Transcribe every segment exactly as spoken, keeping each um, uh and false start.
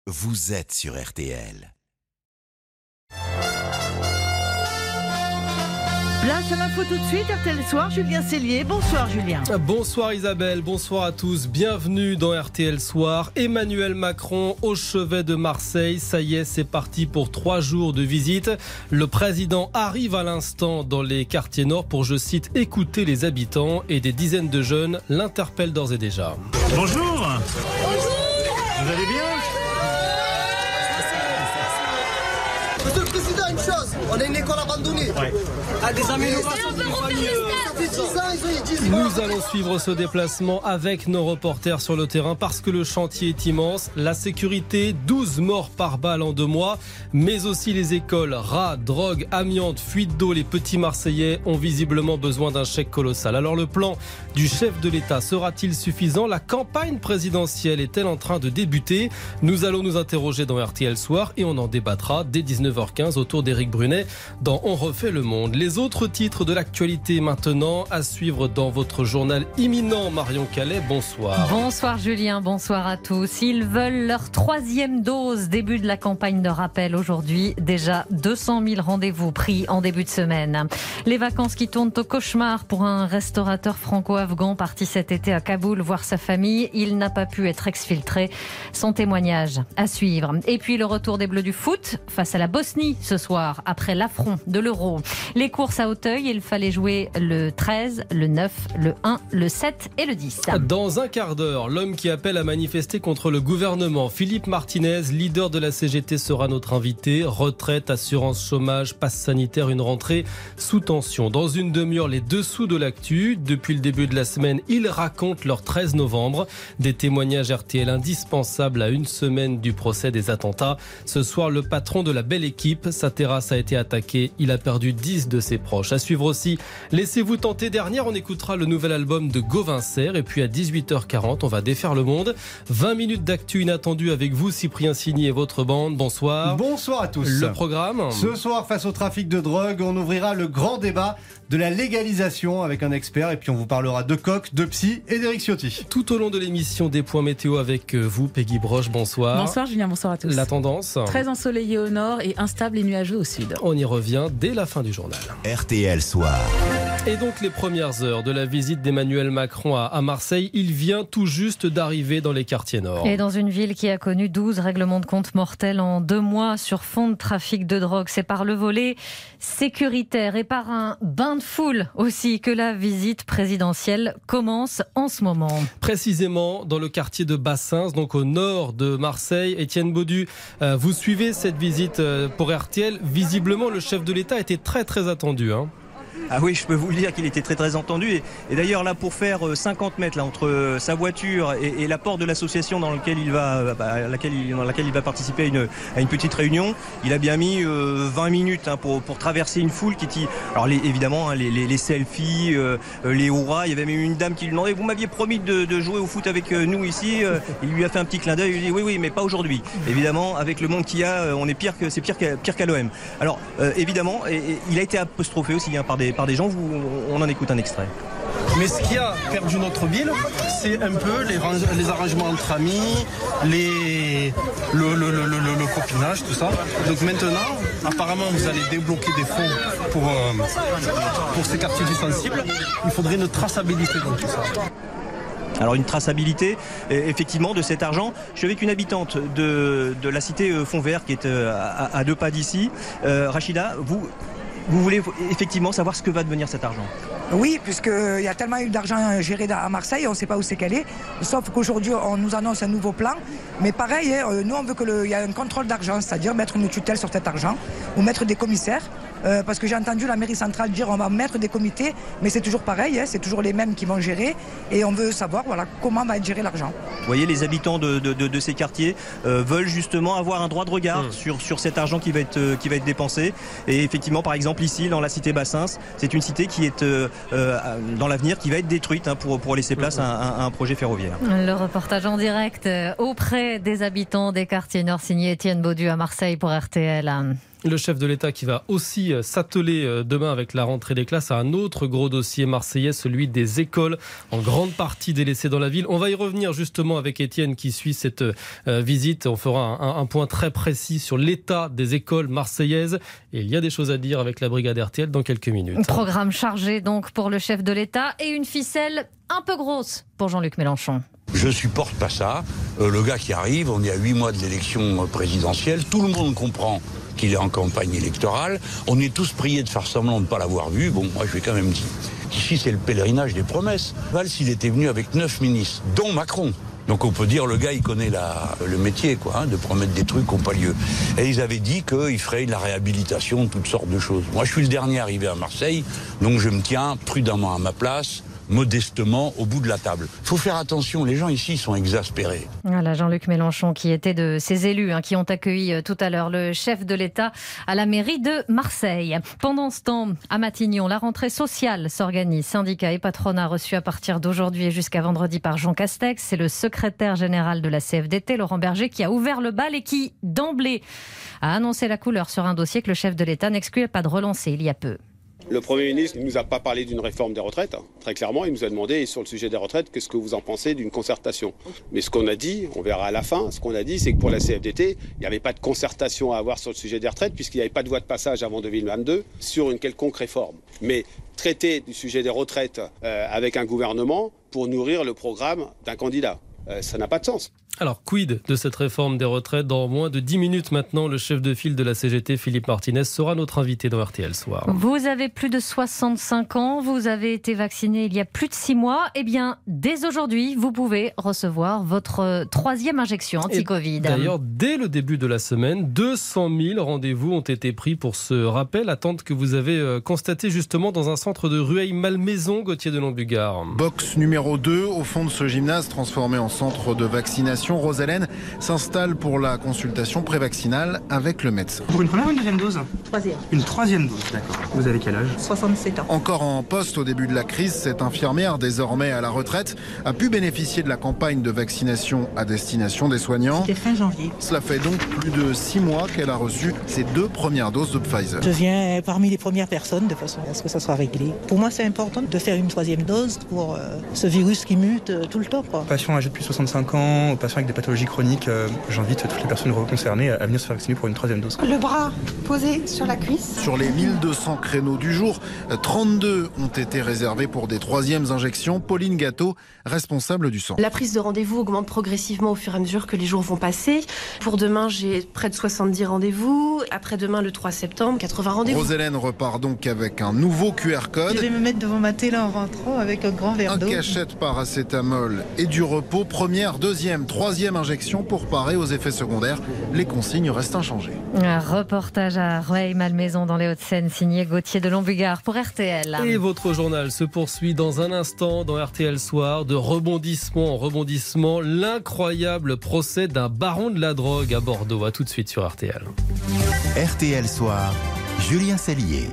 vous êtes sur R T L. Place à l'info tout de suite, R T L Soir, Julien Cellier. Bonsoir Julien. Bonsoir Isabelle, bonsoir à tous. Bienvenue dans R T L Soir. Emmanuel Macron au chevet de Marseille. Ça y est, c'est parti pour trois jours de visite. Le président arrive à l'instant dans les quartiers nord pour, je cite, écouter les habitants, et des dizaines de jeunes l'interpellent d'ores et déjà. Bonjour. Bonjour. Vous allez bien? Monsieur le Président, une chose, on a une école abandonnée. Ouais. À des améliorations de famille. Ça fait dix ans, ils ont eu dix ans. Nous allons suivre ce déplacement avec nos reporters sur le terrain parce que le chantier est immense. La sécurité, douze morts par balle en deux mois, mais aussi les écoles, rats, drogue, amiante, fuite d'eau. Les petits Marseillais ont visiblement besoin d'un chèque colossal. Alors le plan du chef de l'État sera-t-il suffisant? La campagne présidentielle est-elle en train de débuter? Nous allons nous interroger dans R T L Soir et on en débattra dès dix-neuf heures quinze autour d'Éric Brunet dans On refait le monde. Les autres titres de l'actualité maintenant à suivre dans votre journal imminent. Marion Calais, bonsoir. Bonsoir Julien, bonsoir à tous. Ils veulent leur troisième dose. Début de la campagne de rappel aujourd'hui. Déjà deux cent mille rendez-vous pris en début de semaine. Les vacances qui tournent au cauchemar pour un restaurateur franco-afghan parti cet été à Kaboul voir sa famille. Il n'a pas pu être exfiltré. Son témoignage à suivre. Et puis le retour des Bleus du foot face à la Bosnie ce soir après l'affront de l'Euro. Les courses à Auteuil, il fallait jouer le treize, le neuf, le un, le sept et le dix. Dans un quart d'heure, l'homme qui appelle à manifester contre le gouvernement, Philippe Martinez, leader de la C G T, sera notre invité. Retraite, assurance chômage, passe sanitaire, une rentrée sous tension. Dans une demi-heure, les dessous de l'actu. Depuis le début de la semaine, ils racontent leur treize novembre. Des témoignages R T L indispensables à une semaine du procès des attentats. Ce soir, le patron de la belle équipe, sa terrasse a été attaquée. Il a perdu dix de ses proches. À suivre aussi, laissez-vous tenter. Dernière, on écoutera le nouvel album de Gauvin Serre. Et puis à dix-huit heures quarante, on va défaire le monde. vingt minutes d'actu inattendue avec vous, Cyprien Signy et votre bande. Bonsoir. Bonsoir à tous. Le programme. Ce soir, face au trafic de drogue, on ouvrira le grand débat de la légalisation avec un expert. Et puis on vous parlera de coq, de psy et d'Éric Ciotti. Tout au long de l'émission, des points météo avec vous, Peggy Broche. Bonsoir. Bonsoir Julien, bonsoir à tous. La tendance. Très ensoleillé au nord et instable et nuageux au sud. On y revient dès la fin du journal. R T L Soir. Et donc les premières heures de la visite d'Emmanuel Macron à, à Marseille, il vient tout juste d'arriver dans les quartiers nord. Et dans une ville qui a connu douze règlements de compte mortels en deux mois sur fond de trafic de drogue. C'est par le volet sécuritaire et par un bain de foule aussi que la visite présidentielle commence en ce moment. Précisément dans le quartier de Bassins, donc au nord de Marseille. Étienne Baudu, euh, vous suivez cette visite euh, pour R T L. Visiblement, le chef de l'État était très très attendu. Hein. Ah oui, je peux vous le dire qu'il était très très entendu. Et, et d'ailleurs là, pour faire cinquante mètres là, entre sa voiture et, et la porte de l'association dans laquelle il va, bah, à laquelle il, dans laquelle il va participer à une, à une petite réunion, il a bien mis euh, vingt minutes hein, pour, pour traverser une foule qui était... Alors les, évidemment, hein, les, les, les selfies, euh, les hurrahs. Il y avait même une dame qui lui demandait « Vous m'aviez promis de, de jouer au foot avec nous ici ?» Il lui a fait un petit clin d'œil. Il lui dit « Oui, oui, mais pas aujourd'hui. » Évidemment, avec le monde qu'il y a, on est pire que, c'est pire qu'à, pire qu'à l'O M. Alors euh, évidemment, et, et, il a été apostrophé aussi hein, par des par des gens, vous, on en écoute un extrait. Mais ce qui a perdu notre ville, c'est un peu les, les arrangements entre amis, les, le, le, le, le, le copinage, tout ça. Donc maintenant, apparemment, vous allez débloquer des fonds pour, euh, pour ces quartiers sensibles. Il faudrait une traçabilité dans tout ça. Alors une traçabilité effectivement de cet argent. Je suis avec une habitante de, de la cité Fontvert qui est à, à deux pas d'ici. Euh, Rachida, vous... Vous voulez effectivement savoir ce que va devenir cet argent? Oui, puisqu'il y a tellement eu d'argent géré à Marseille, on ne sait pas où c'est qu'elle est. Sauf qu'aujourd'hui, on nous annonce un nouveau plan. Mais pareil, nous, on veut qu'il y ait un contrôle d'argent, c'est-à-dire mettre une tutelle sur cet argent ou mettre des commissaires. Euh, parce que j'ai entendu la mairie centrale dire on va mettre des comités, mais c'est toujours pareil, hein, c'est toujours les mêmes qui vont gérer. Et on veut savoir voilà, comment va être géré l'argent. Vous voyez, les habitants de, de, de, de ces quartiers euh, veulent justement avoir un droit de regard mmh. sur, sur cet argent qui va, être, euh, qui va être dépensé. Et effectivement, par exemple, ici, dans la cité Bassins, c'est une cité qui est euh, euh, dans l'avenir, qui va être détruite hein, pour, pour laisser place mmh. à, un, à un projet ferroviaire. Le reportage en direct auprès des habitants des quartiers nord, signé Étienne Baudu à Marseille pour R T L. Le chef de l'État qui va aussi s'atteler demain avec la rentrée des classes à un autre gros dossier marseillais, celui des écoles, en grande partie délaissées dans la ville. On va y revenir justement avec Étienne qui suit cette euh, visite. On fera un, un point très précis sur l'état des écoles marseillaises. Et il y a des choses à dire avec la brigade R T L dans quelques minutes. Programme chargé donc pour le chef de l'État et une ficelle un peu grosse pour Jean-Luc Mélenchon. Je supporte pas ça. Euh, le gars qui arrive, on est à huit mois de l'élection présidentielle. Tout le monde comprend qu'il est en campagne électorale. On est tous priés de faire semblant de ne pas l'avoir vu. Bon, moi je vais quand même dire qu'ici c'est le pèlerinage des promesses. Valls, il était venu avec neuf ministres, dont Macron. Donc on peut dire le gars il connaît la, le métier quoi, hein, de promettre des trucs qui n'ont pas lieu. Et ils avaient dit qu'ils feraient de la réhabilitation, toutes sortes de choses. Moi je suis le dernier arrivé à Marseille, donc je me tiens prudemment à ma place, modestement au bout de la table. Il faut faire attention, les gens ici sont exaspérés. Voilà Jean-Luc Mélenchon qui était de ces élus hein, qui ont accueilli tout à l'heure le chef de l'État à la mairie de Marseille. Pendant ce temps, à Matignon, la rentrée sociale s'organise. Syndicats et patronat reçus à partir d'aujourd'hui et jusqu'à vendredi par Jean Castex. C'est le secrétaire général de la C F D T, Laurent Berger, qui a ouvert le bal et qui, d'emblée, a annoncé la couleur sur un dossier que le chef de l'État n'excluait pas de relancer il y a peu. Le Premier ministre ne nous a pas parlé d'une réforme des retraites, hein. Très clairement. Il nous a demandé sur le sujet des retraites, qu'est-ce que vous en pensez d'une concertation. Mais ce qu'on a dit, on verra à la fin, ce qu'on a dit, c'est que pour la C F D T, il n'y avait pas de concertation à avoir sur le sujet des retraites, puisqu'il n'y avait pas de voie de passage avant deux mille vingt-deux sur une quelconque réforme. Mais traiter du sujet des retraites euh, avec un gouvernement pour nourrir le programme d'un candidat, euh, ça n'a pas de sens. Alors, quid de cette réforme des retraites? Dans moins de dix minutes maintenant, le chef de file de la C G T, Philippe Martinez, sera notre invité dans R T L Soir. Vous avez plus de soixante-cinq ans, vous avez été vacciné il y a plus de six mois. Eh bien, dès aujourd'hui, vous pouvez recevoir votre troisième injection anti-Covid. Et d'ailleurs, dès le début de la semaine, deux cent mille rendez-vous ont été pris pour ce rappel, attente que vous avez constatée justement dans un centre de Rueil-Malmaison, Gauthier de Longbugar. Box numéro deux, au fond de ce gymnase transformé en centre de vaccination. Rose-Hélène s'installe pour la consultation prévaccinale avec le médecin. Pour une première ou une deuxième dose? Troisième. Une troisième dose, d'accord. Vous avez quel âge? soixante-sept ans. Encore en poste au début de la crise, cette infirmière, désormais à la retraite, a pu bénéficier de la campagne de vaccination à destination des soignants. C'était fin janvier. Cela fait donc plus de six mois qu'elle a reçu ses deux premières doses de Pfizer. Je viens parmi les premières personnes de façon à ce que ça soit réglé. Pour moi, c'est important de faire une troisième dose pour euh, ce virus qui mute euh, tout le temps, quoi. Patients âgés de plus de soixante-cinq ans, aux patients avec des pathologies chroniques, euh, j'invite toutes les personnes concernées à venir se faire vacciner pour une troisième dose. Le bras posé sur la cuisse. Sur les mille deux cents créneaux du jour, trente-deux ont été réservés pour des troisièmes injections. Pauline Gâteau, responsable du centre. La prise de rendez-vous augmente progressivement au fur et à mesure que les jours vont passer. Pour demain, j'ai près de soixante-dix rendez-vous. Après-demain, le trois septembre, quatre-vingts rendez-vous. Rose-Hélène repart donc avec un nouveau Q R code. Je vais me mettre devant ma télé en rentrant avec un grand verre d'eau. Un cachet de paracétamol et du repos. Première, deuxième, troisième injection pour parer aux effets secondaires. Les consignes restent inchangées. Un reportage à Rueil-Malmaison dans les Hauts-de-Seine, signé Gauthier de Longbugar pour R T L. Et votre journal se poursuit dans un instant dans R T L Soir. De rebondissement en rebondissement, l'incroyable procès d'un baron de la drogue à Bordeaux. A tout de suite sur R T L. R T L Soir, Julien Cellier.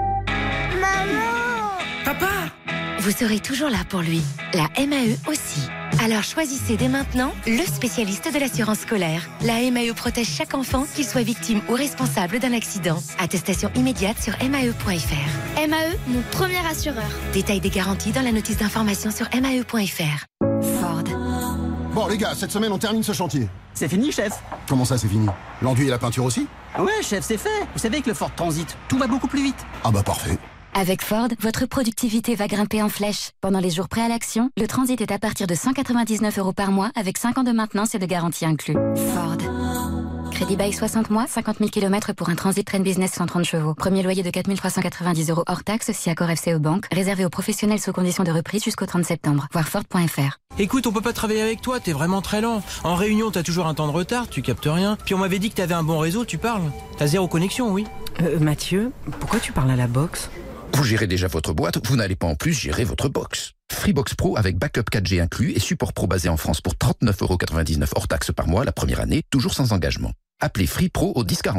Maman! Papa! Vous serez toujours là pour lui. La M A E aussi. Alors choisissez dès maintenant le spécialiste de l'assurance scolaire. La M A E protège chaque enfant, qu'il soit victime ou responsable d'un accident. Attestation immédiate sur M A E point F R. M A E, mon premier assureur. Détail des garanties dans la notice d'information sur M A E point F R. Ford. Bon les gars, cette semaine on termine ce chantier. C'est fini, chef. Comment ça c'est fini? L'enduit et la peinture aussi? Ouais, chef, c'est fait. Vous savez que le Ford Transit, tout va beaucoup plus vite. Ah bah parfait. Avec Ford, votre productivité va grimper en flèche. Pendant les jours prêts à l'action, le Transit est à partir de cent quatre-vingt-dix-neuf euros par mois avec cinq ans de maintenance et de garantie inclus. Ford. Crédit bail soixante mois, cinquante mille kilomètres pour un Transit Train Business cent trente chevaux. Premier loyer de quatre mille trois cent quatre-vingt-dix euros hors taxe si accord F C E Banque. Réservé aux professionnels sous conditions de reprise jusqu'au trente septembre. Voir Ford point F R. Écoute, on peut pas travailler avec toi, t'es vraiment très lent. En réunion, t'as toujours un temps de retard, tu captes rien. Puis on m'avait dit que t'avais un bon réseau, tu parles. T'as zéro connexion, oui. Euh, Mathieu, pourquoi tu parles à la box? Vous gérez déjà votre boîte, vous n'allez pas en plus gérer votre box. Freebox Pro avec backup quatre G inclus et support pro basé en France pour trente-neuf euros quatre-vingt-dix-neuf hors taxe par mois la première année, toujours sans engagement. Appelez Free Pro au dix quarante-trois.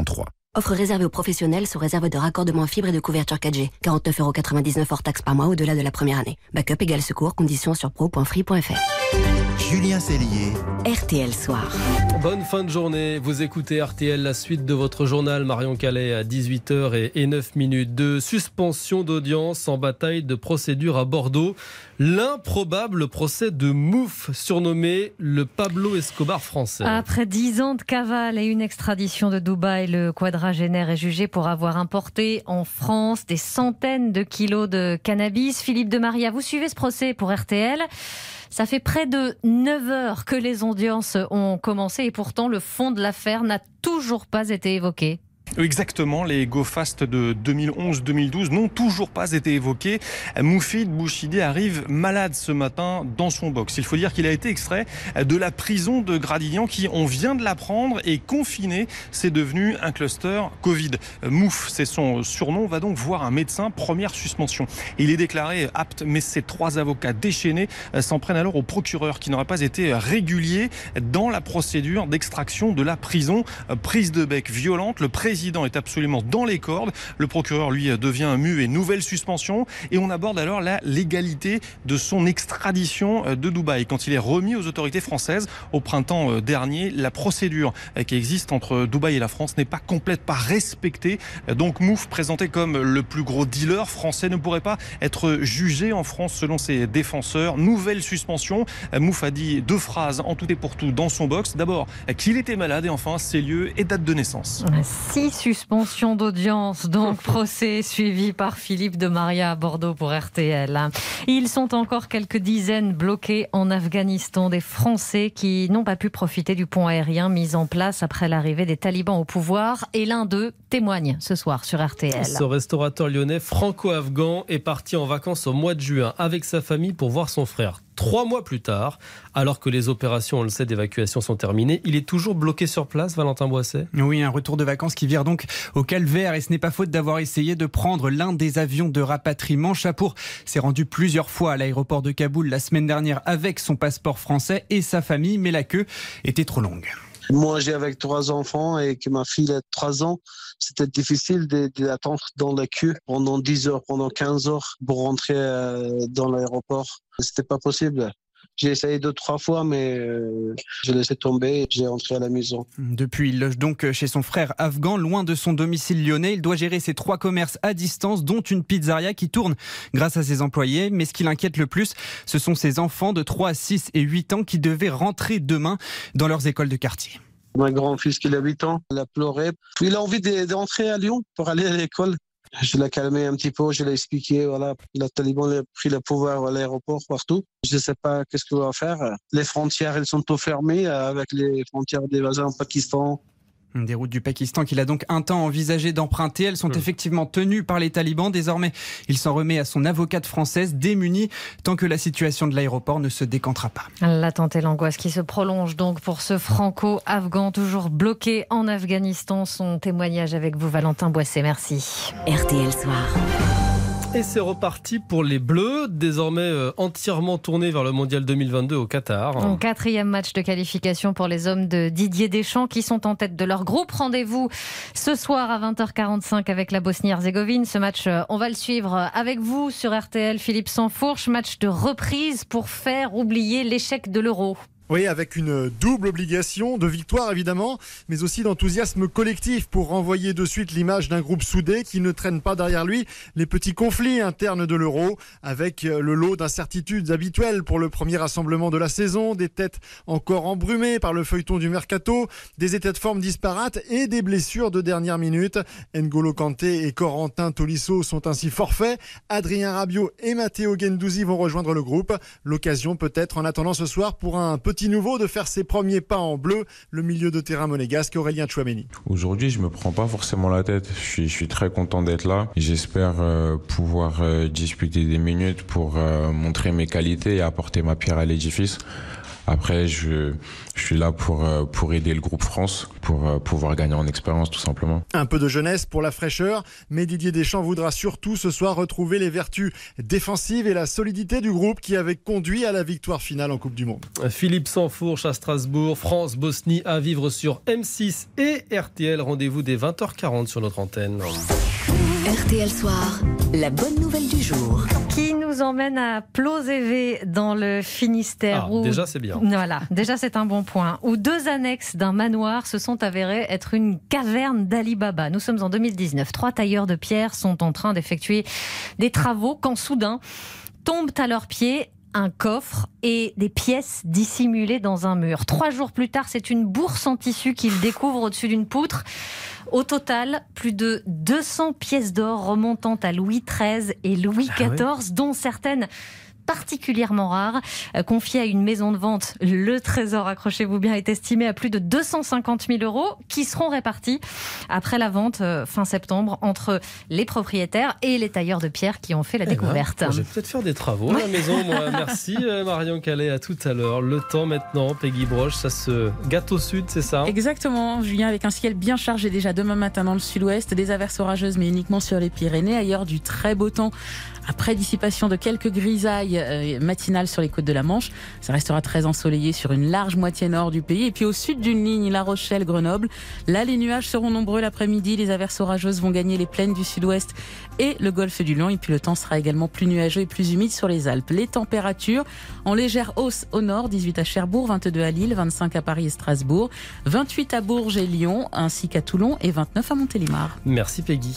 Offre réservée aux professionnels sous réserve de raccordement fibre et de couverture quatre G. quarante-neuf euros quatre-vingt-dix-neuf hors taxe par mois au-delà de la première année. Backup égale secours, conditions sur pro point free point f r. Julien Cellier, R T L Soir. Bonne fin de journée. Vous écoutez R T L, la suite de votre journal Marion Calais à dix-huit heures et neuf minutes. De suspension d'audience en bataille de procédure à Bordeaux. L'improbable procès de Mouf, surnommé le Pablo Escobar français. Après dix ans de cavale et une extradition de Dubaï, le quadragénaire est jugé pour avoir importé en France des centaines de kilos de cannabis. Philippe de Maria, vous suivez ce procès pour R T L. Ça fait près de neuf heures que les audiences ont commencé et pourtant le fond de l'affaire n'a toujours pas été évoqué. Exactement, les Go Fast de deux mille onze deux mille douze n'ont toujours pas été évoqués. Moufid Bouchidi arrive malade ce matin dans son box. Il faut dire qu'il a été extrait de la prison de Gradignan qui, on vient de l'apprendre, est confiné. C'est devenu un cluster Covid. Mouf, c'est son surnom, va donc voir un médecin, première suspension. Il est déclaré apte, mais ses trois avocats déchaînés s'en prennent alors au procureur qui n'aurait pas été régulier dans la procédure d'extraction de la prison. Prise de bec violente, le président Le président est absolument dans les cordes. Le procureur, lui, devient muet, nouvelle suspension. Et on aborde alors la légalité de son extradition de Dubaï. Quand il est remis aux autorités françaises au printemps dernier, la procédure qui existe entre Dubaï et la France n'est pas complète, pas respectée. Donc Mouf, présenté comme le plus gros dealer français, ne pourrait pas être jugé en France selon ses défenseurs. Nouvelle suspension. Mouf a dit deux phrases en tout et pour tout dans son box. D'abord, qu'il était malade et enfin ses lieux et date de naissance. Six suspensions d'audience, donc procès suivi par Philippe de Maria à Bordeaux pour R T L. Ils sont encore quelques dizaines bloqués en Afghanistan, des Français qui n'ont pas pu profiter du pont aérien mis en place après l'arrivée des talibans au pouvoir. Et l'un d'eux témoigne ce soir sur R T L. Ce restaurateur lyonnais franco-afghan est parti en vacances au mois de juin avec sa famille pour voir son frère. Trois mois plus tard, alors que les opérations, on le sait, d'évacuation sont terminées, il est toujours bloqué sur place, Valentin Boisset. Oui, un retour de vacances qui vire donc au calvaire et ce n'est pas faute d'avoir essayé de prendre l'un des avions de rapatriement. Chapour s'est rendu plusieurs fois à l'aéroport de Kaboul la semaine dernière avec son passeport français et sa famille, mais la queue était trop longue. Moi, j'ai avec trois enfants et que ma fille a trois ans. C'était difficile d'attendre dans la queue pendant dix heures, pendant quinze heures pour rentrer dans l'aéroport. C'était pas possible. J'ai essayé deux, trois fois, mais euh, j'ai laissé tomber et j'ai rentré à la maison. Depuis, il loge donc chez son frère afghan, loin de son domicile lyonnais. Il doit gérer ses trois commerces à distance, dont une pizzeria qui tourne grâce à ses employés. Mais ce qui l'inquiète le plus, ce sont ses enfants de trois, six et huit ans qui devaient rentrer demain dans leurs écoles de quartier. Mon grand-fils qui a huit ans, il a pleuré. Il a envie de, de rentrer à Lyon pour aller à l'école. Je l'ai calmé un petit peu, je l'ai expliqué, voilà, le Taliban a pris le pouvoir à l'aéroport partout. Je ne sais pas qu'est-ce qu'on va faire. Les frontières, elles sont tout fermées avec les frontières des voisins au Pakistan. Des routes du Pakistan qu'il a donc un temps envisagé d'emprunter. Elles sont mmh. effectivement tenues par les talibans. Désormais, il s'en remet à son avocate française, démunie, tant que la situation de l'aéroport ne se décantera pas. L'attente et l'angoisse qui se prolonge donc pour ce franco-afghan toujours bloqué en Afghanistan. Son témoignage avec vous, Valentin Boisset. Merci. R T L Soir. Et c'est reparti pour les Bleus, désormais euh, entièrement tournés vers le Mondial deux mille vingt-deux au Qatar. Un quatrième match de qualification pour les hommes de Didier Deschamps qui sont en tête de leur groupe. Rendez-vous ce soir à vingt heures quarante-cinq avec la Bosnie-Herzégovine. Ce match, euh, on va le suivre avec vous sur R T L. Philippe Sansfourche, match de reprise pour faire oublier l'échec de l'Euro. Oui, avec une double obligation de victoire évidemment, mais aussi d'enthousiasme collectif pour renvoyer de suite l'image d'un groupe soudé qui ne traîne pas derrière lui les petits conflits internes de l'Euro, avec le lot d'incertitudes habituelles pour le premier rassemblement de la saison, des têtes encore embrumées par le feuilleton du mercato, des états de forme disparates et des blessures de dernière minute. N'Golo Kanté et Corentin Tolisso sont ainsi forfaits. Adrien Rabiot et Matteo Guendouzi vont rejoindre le groupe. L'occasion peut-être en attendant ce soir pour un petit nouveau de faire ses premiers pas en bleu, le milieu de terrain monégasque Aurélien Tchouameni. Aujourd'hui, je me prends pas forcément la tête. Je suis, je suis très content d'être là. J'espère euh, pouvoir euh, disputer des minutes pour euh, montrer mes qualités et apporter ma pierre à l'édifice. Après, je, je suis là pour, pour aider le groupe France, pour pouvoir gagner en expérience tout simplement. Un peu de jeunesse pour la fraîcheur, mais Didier Deschamps voudra surtout ce soir retrouver les vertus défensives et la solidité du groupe qui avait conduit à la victoire finale en Coupe du Monde. Philippe Sansfourche à Strasbourg, France-Bosnie à vivre sur M six et R T L. Rendez-vous dès vingt heures quarante sur notre antenne. R T L Soir, la bonne nouvelle du jour. Qui nous emmène à Plozévé dans le Finistère. Ah, où... déjà c'est bien. Voilà, déjà c'est un bon point. Où deux annexes d'un manoir se sont avérées être une caverne d'Ali Baba. Nous sommes en deux mille dix-neuf. Trois tailleurs de pierre sont en train d'effectuer des travaux quand soudain tombent à leurs pieds un coffre et des pièces dissimulées dans un mur. Trois jours plus tard, c'est une bourse en tissu qu'ils découvrent au-dessus d'une poutre. Au total, plus de deux cents pièces d'or remontant à Louis treize et Louis quatorze, ah oui. dont certaines particulièrement rares, confiées à une maison de vente. Le trésor, accrochez-vous bien, est estimé à plus de deux cent cinquante mille euros qui seront répartis après la vente euh, fin septembre entre les propriétaires et les tailleurs de pierre qui ont fait la eh découverte. Ben, je vais peut-être faire des travaux à la maison, moi. Merci Marion Calais, à tout à l'heure. Le temps maintenant, Peggy Broche, ça se gâte au sud, c'est ça ? Exactement, Julien, avec un ciel bien chargé déjà demain matin dans le sud-ouest, des averses orageuses mais uniquement sur les Pyrénées, ailleurs du très beau temps. Après dissipation de quelques grisailles euh, matinales sur les côtes de la Manche, ça restera très ensoleillé sur une large moitié nord du pays. Et puis au sud d'une ligne, La Rochelle, Grenoble. Là, les nuages seront nombreux l'après-midi. Les averses orageuses vont gagner les plaines du sud-ouest et le golfe du Lion. Et puis le temps sera également plus nuageux et plus humide sur les Alpes. Les températures en légère hausse au nord, dix-huit à Cherbourg, vingt-deux à Lille, vingt-cinq à Paris et Strasbourg, vingt-huit à Bourges et Lyon, ainsi qu'à Toulon et vingt-neuf à Montélimar. Merci Peggy.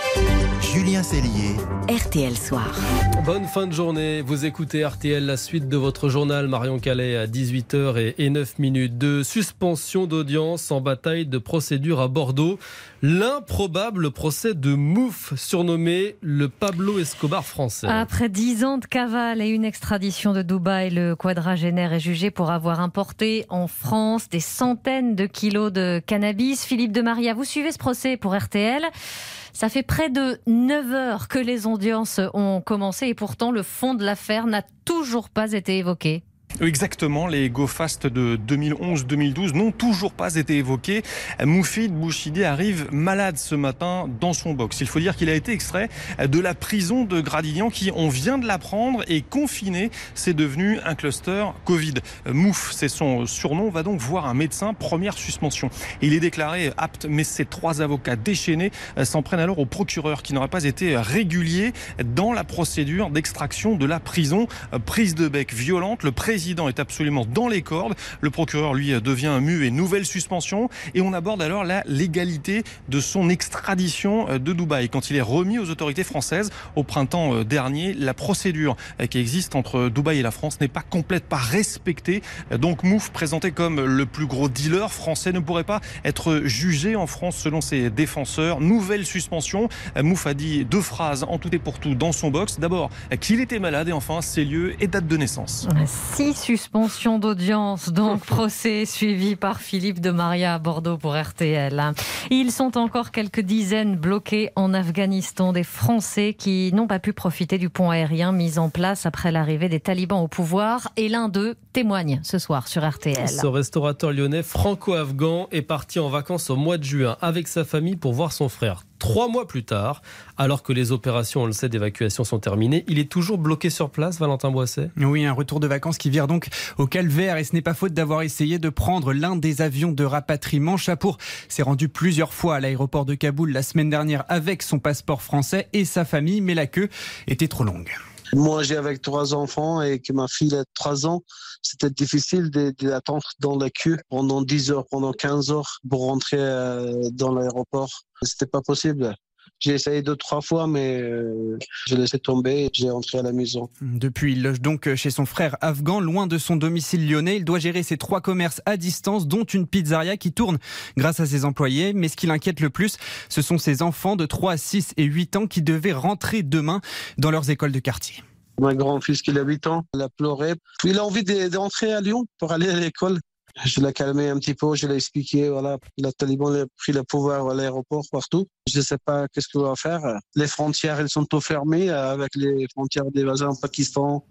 Julien Cellier, R T L Soir. Bonne fin de journée. Vous écoutez R T L, la suite de votre journal. Marion Calais à dix-huit heures neuf minutes. De suspension d'audience en bataille de procédure à Bordeaux. L'improbable procès de Mouf, surnommé le Pablo Escobar français. Après dix ans de cavale et une extradition de Dubaï, le quadragénaire est jugé pour avoir importé en France des centaines de kilos de cannabis. Philippe de Maria, vous suivez ce procès pour R T L. Ça fait près de neuf heures que les audiences ont commencé et pourtant le fond de l'affaire n'a toujours pas été évoqué. Exactement, les Go Fast de deux mille onze deux mille douze n'ont toujours pas été évoqués. Moufid Bouchidi arrive malade ce matin dans son box. Il faut dire qu'il a été extrait de la prison de Gradignan qui, on vient de l'apprendre, est confiné. C'est devenu un cluster Covid. Mouf, c'est son surnom, va donc voir un médecin, première suspension. Il est déclaré apte, mais ses trois avocats déchaînés s'en prennent alors au procureur qui n'aurait pas été régulier dans la procédure d'extraction de la prison. Prise de bec violente, le président Le président est absolument dans les cordes. Le procureur, lui, devient muet, nouvelle suspension. Et on aborde alors la légalité de son extradition de Dubaï. Quand il est remis aux autorités françaises au printemps dernier, la procédure qui existe entre Dubaï et la France n'est pas complète, pas respectée. Donc Mouf, présenté comme le plus gros dealer français, ne pourrait pas être jugé en France selon ses défenseurs. Nouvelle suspension. Mouf a dit deux phrases en tout et pour tout dans son box. D'abord, qu'il était malade et enfin ses lieux et date de naissance. Six suspensions d'audience, donc procès suivi par Philippe de Maria à Bordeaux pour R T L. Ils sont encore quelques dizaines bloqués en Afghanistan, des Français qui n'ont pas pu profiter du pont aérien mis en place après l'arrivée des talibans au pouvoir. Et l'un d'eux témoigne ce soir sur R T L. Ce restaurateur lyonnais franco-afghan est parti en vacances au mois de juin avec sa famille pour voir son frère. Trois mois plus tard, alors que les opérations, on le sait, d'évacuation sont terminées, il est toujours bloqué sur place, Valentin Boisset. Oui, un retour de vacances qui vire donc au calvaire et ce n'est pas faute d'avoir essayé de prendre l'un des avions de rapatriement. Chapour s'est rendu plusieurs fois à l'aéroport de Kaboul la semaine dernière avec son passeport français et sa famille, mais la queue était trop longue. Moi, j'ai avec trois enfants et que ma fille a trois ans. C'était difficile d'attendre dans la queue pendant dix heures, pendant quinze heures pour rentrer euh, dans l'aéroport. C'était pas possible. J'ai essayé deux, trois fois, mais euh, j'ai laissé tomber et j'ai rentré à la maison. Depuis, il loge donc chez son frère afghan, loin de son domicile lyonnais. Il doit gérer ses trois commerces à distance, dont une pizzeria qui tourne grâce à ses employés. Mais ce qui l'inquiète le plus, ce sont ses enfants de trois, six et huit ans qui devaient rentrer demain dans leurs écoles de quartier. Mon grand-fils qui a huit ans, il a pleuré. Il a envie d'entrer à Lyon pour aller à l'école. Je l'ai calmé un petit peu, je l'ai expliqué, voilà, le Taliban a pris le pouvoir à l'aéroport, partout. Je ne sais pas qu'est-ce qu'on va faire. Les frontières, elles sont tout fermées avec les frontières des voisins au Pakistan.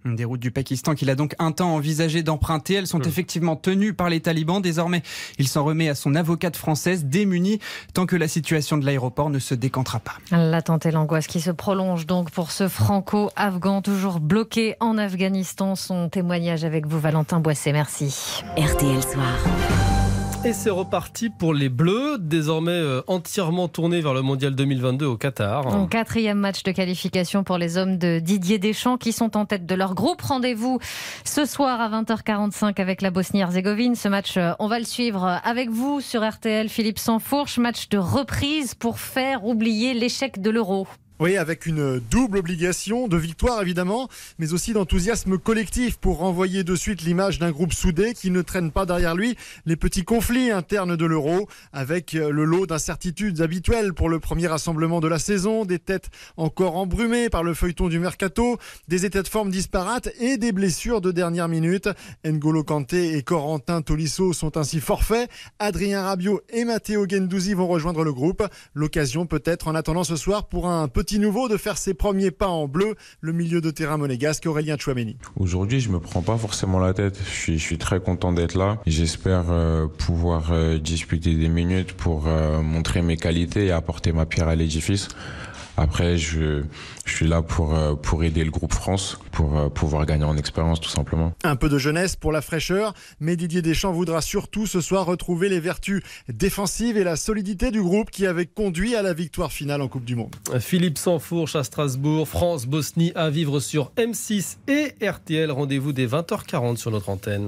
Des routes du Pakistan qu'il a donc un temps envisagé d'emprunter. Elles sont mmh. effectivement tenues par les talibans. Désormais, il s'en remet à son avocate française démunie tant que la situation de l'aéroport ne se décantera pas. L'attente et l'angoisse qui se prolongent donc pour ce franco-afghan toujours bloqué en Afghanistan. Son témoignage avec vous, Valentin Boisset. Merci. R T L Soir. Et c'est reparti pour les Bleus, désormais euh, entièrement tournés vers le Mondial deux mille vingt-deux au Qatar. Un quatrième match de qualification pour les hommes de Didier Deschamps qui sont en tête de leur groupe. Rendez-vous ce soir à vingt heures quarante-cinq avec la Bosnie-Herzégovine. Ce match, euh, on va le suivre avec vous sur R T L. Philippe Sansfourche, match de reprise pour faire oublier l'échec de l'Euro. Oui, avec une double obligation de victoire évidemment, mais aussi d'enthousiasme collectif pour renvoyer de suite l'image d'un groupe soudé qui ne traîne pas derrière lui les petits conflits internes de l'Euro, avec le lot d'incertitudes habituelles pour le premier rassemblement de la saison, des têtes encore embrumées par le feuilleton du mercato, des états de forme disparates et des blessures de dernière minute. N'Golo Kanté et Corentin Tolisso sont ainsi forfaits. Adrien Rabiot et Matteo Guendouzi vont rejoindre le groupe. L'occasion peut-être en attendant ce soir pour un petit Petit nouveau de faire ses premiers pas en bleu, le milieu de terrain monégasque Aurélien Tchouaméni. Aujourd'hui, je me prends pas forcément la tête. Je suis, je suis très content d'être là. J'espère euh, pouvoir euh, disputer des minutes pour euh, montrer mes qualités et apporter ma pierre à l'édifice. Après, je, je suis là pour, pour aider le groupe France, pour pouvoir gagner en expérience tout simplement. Un peu de jeunesse pour la fraîcheur, mais Didier Deschamps voudra surtout ce soir retrouver les vertus défensives et la solidité du groupe qui avait conduit à la victoire finale en Coupe du Monde. Philippe Sansfourche à Strasbourg, France-Bosnie à vivre sur M six et R T L. Rendez-vous dès vingt heures quarante sur notre antenne.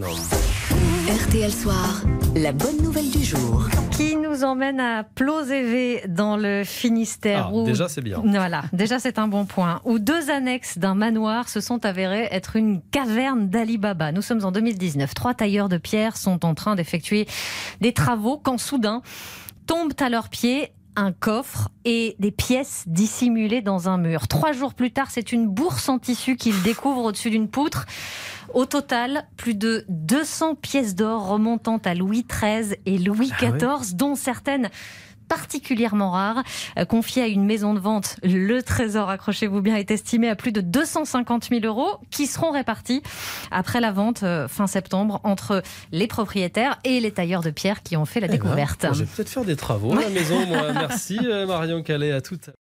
R T L Soir, la bonne nouvelle du jour. Qui nous emmène à Plozévé dans le Finistère. Ah, où... déjà c'est bien. Voilà, déjà c'est un bon point. Où deux annexes d'un manoir se sont avérées être une caverne d'Ali Baba. Nous sommes en deux mille dix-neuf. Trois tailleurs de pierre sont en train d'effectuer des travaux quand soudain tombent à leurs pieds un coffre et des pièces dissimulées dans un mur. Trois jours plus tard, c'est une bourse en tissu qu'ils découvrent au-dessus d'une poutre. Au total, plus de deux cents pièces d'or remontant à Louis treize et Louis quatorze, ah ouais. dont certaines particulièrement rares. Confié à une maison de vente, le trésor, accrochez-vous bien, est estimé à plus de deux cent cinquante mille euros qui seront répartis après la vente fin septembre entre les propriétaires et les tailleurs de pierre qui ont fait la eh découverte. Ben, je vais peut-être faire des travaux à la maison, moi. Merci Marion Calais, à toute.